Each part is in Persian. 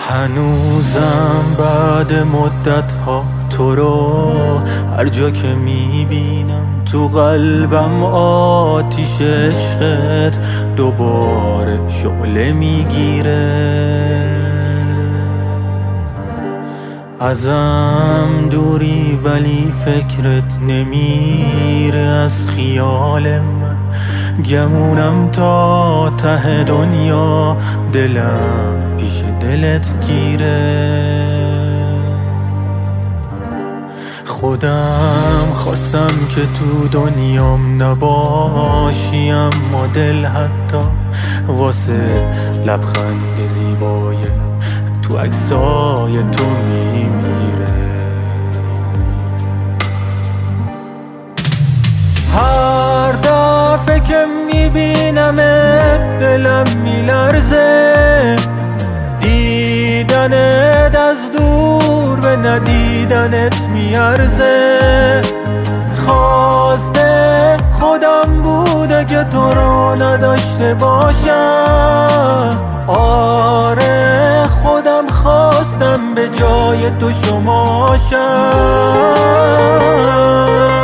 هنوزم بعد مدت ها تو رو هر جا که میبینم تو قلبم آتیش عشقت دوباره شعله میگیره. ازم دوری ولی فکرت نمیره از خیال من، گمونم تا ته دنیا دلم پیش دلت گیره. خودم خواستم که تو دنیام نباشی، اما دل حتی واسه لبخند زیبای تو عکسای تو میمیره. هر دفعه که میبینمت دلم میلرزه، دیدنت از دور به ندیدنت میارزه. خواسته خودم بوده که تو رو نداشته باشم، آره خودم خواستم به جای تو شما شم.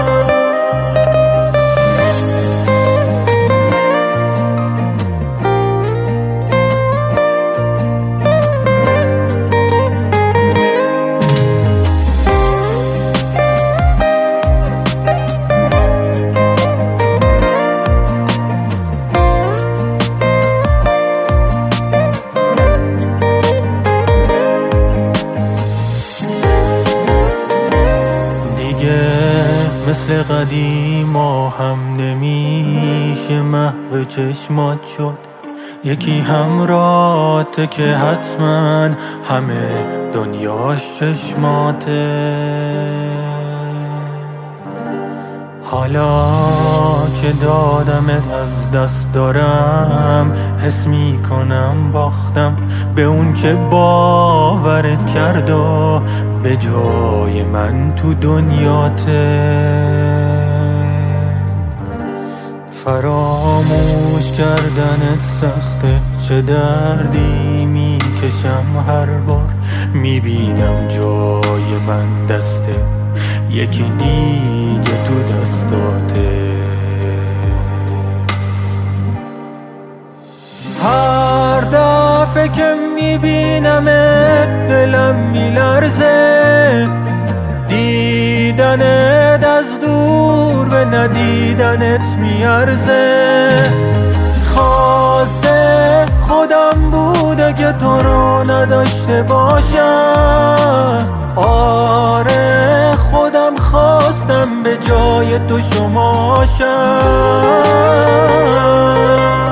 مثل قدیما هم نمیشه محو چشمات شد، یکی همراهته که حتما همه دنیاش چشماته. حالا که دادمت از دست دارم، حس میکنم باختم به اون که باورت کرد و به جای من تو دنیاته. فراموش کردنت سخته، چه دردی میکشم هر بار میبینم جای من دسته یکی دیگه تو دستاته. هر دفعه که میبینمت دلم میلرزه، دیدنت از دور به ندیدنت میارزه. خواسته خودم بوده که تو رو نداشته باشم، آره خودم خواستم به جای تو شما شم.